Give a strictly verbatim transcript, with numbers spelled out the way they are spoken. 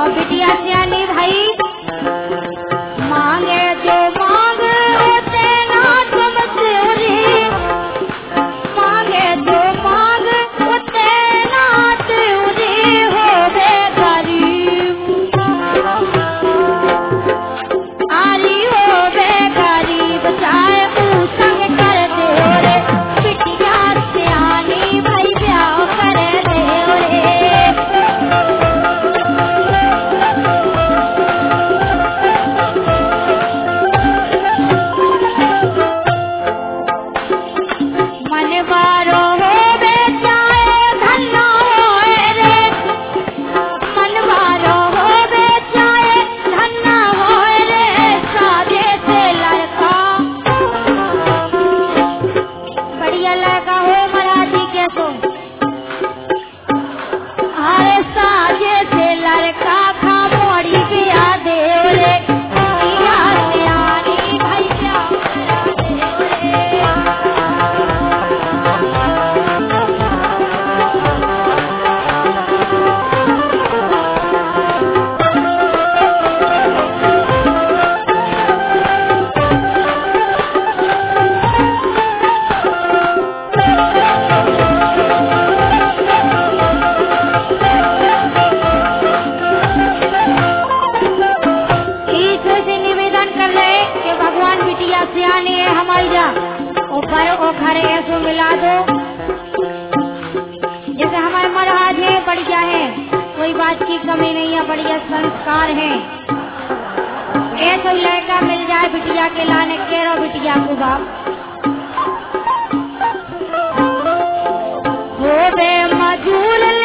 बिटिया सियानी भाई मांगे जो मांग होते ना तुमसे मांगे जो मांग होते ना तुझे हो बे गरीब आरी हो बे गरीब चाहे तू संग कर दे रे बिटिया सियानी भाई ब्याह कर दे रे कमी नहीं है, बढ़िया संस्कार है। ऐसा लड़का मिल जाए बिटिया के लाने के रो बिटिया को बाप हो बे मजूल